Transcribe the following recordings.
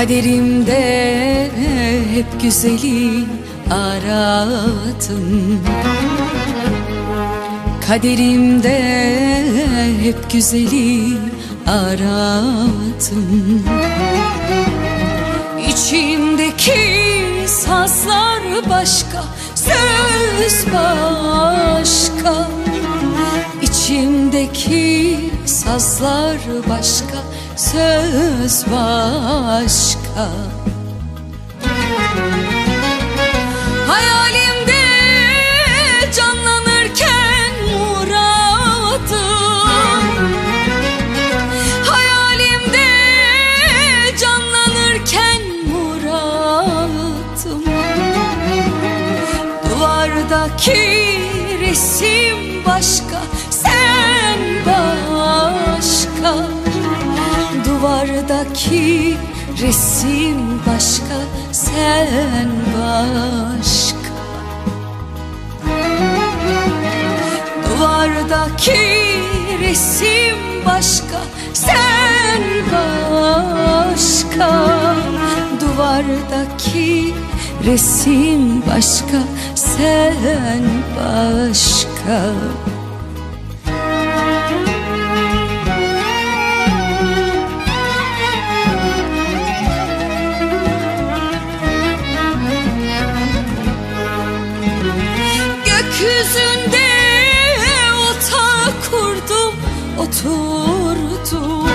Kaderimde hep güzeli aradım. Kaderimde hep güzeli aradım. İçimdeki sazlar başka, söz başka. İçimdeki sazlar başka, söz başka. Hayalimde canlanırken muradım, hayalimde canlanırken muradım. Duvardaki resim başka, sen başka. Duvardaki resim başka, sen başka. Duvardaki resim başka, sen başka. Duvardaki resim başka, sen başka. Gökyüzünde otak kurdum, oturdum.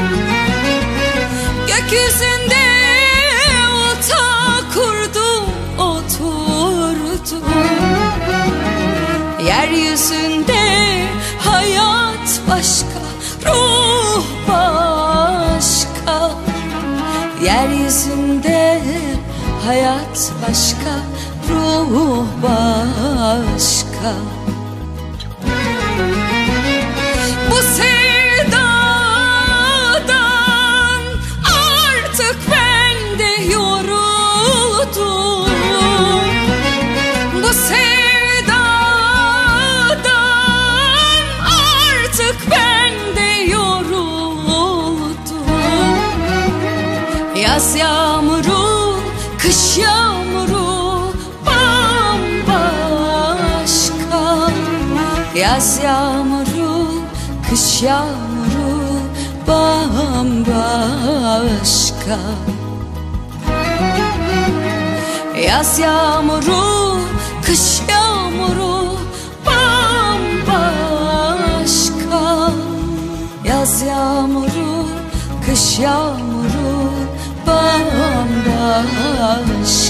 Gökyüzünde otak kurdum, oturdum. Yeryüzünde hayat başka, ruh başka. Yeryüzünde hayat başka, ruh başka. Bu sevdadan artık ben de yoruldum. Bu sevdadan artık ben de yoruldum. Yaz yağmuru, kış yağmuru bambaşka. Yaz yağmuru, kış yağmuru bambaşka. Yaz yağmuru, kış yağmuru bambaşka. Yaz yağmuru, kış yağmuru bambaşka.